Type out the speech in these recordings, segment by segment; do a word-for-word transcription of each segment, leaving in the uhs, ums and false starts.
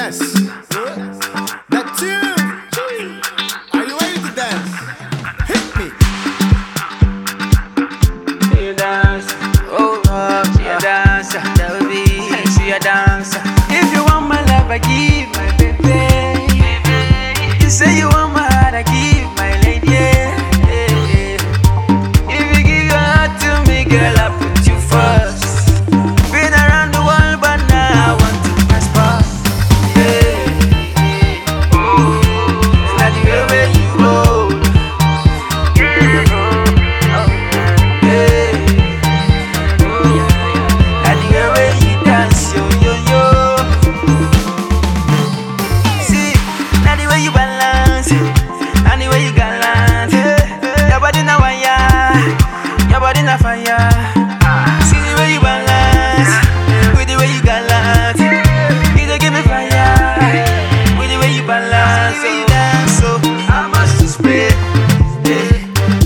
Yes. The tune. Are you ready to dance? Hit me. See you dance, oh, oh, see you dance, that will be, see you dance. If you want my love, I give my baby. You say you want my heart, I give my lady. If you give your heart to me, girl, I put you first. Been around the world, but now I want to prosper. Yeah, oh, it's not the way you roll. Fire. See the way you balance, with the way you gallant. You don't give me fire, with the way you balance. So you dance, so I must just spray. Yeah,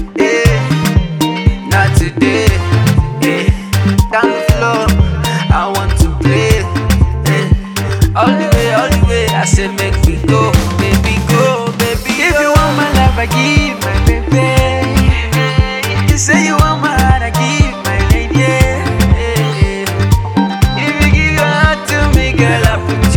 yeah. Not today. Yeah, down the floor, I want to play. Yeah. All the way, all the way. I said make me go, baby, go, baby. If you want my life, I give my baby. You say you want my heart, I give my lady. If you give your heart to me, girl, I put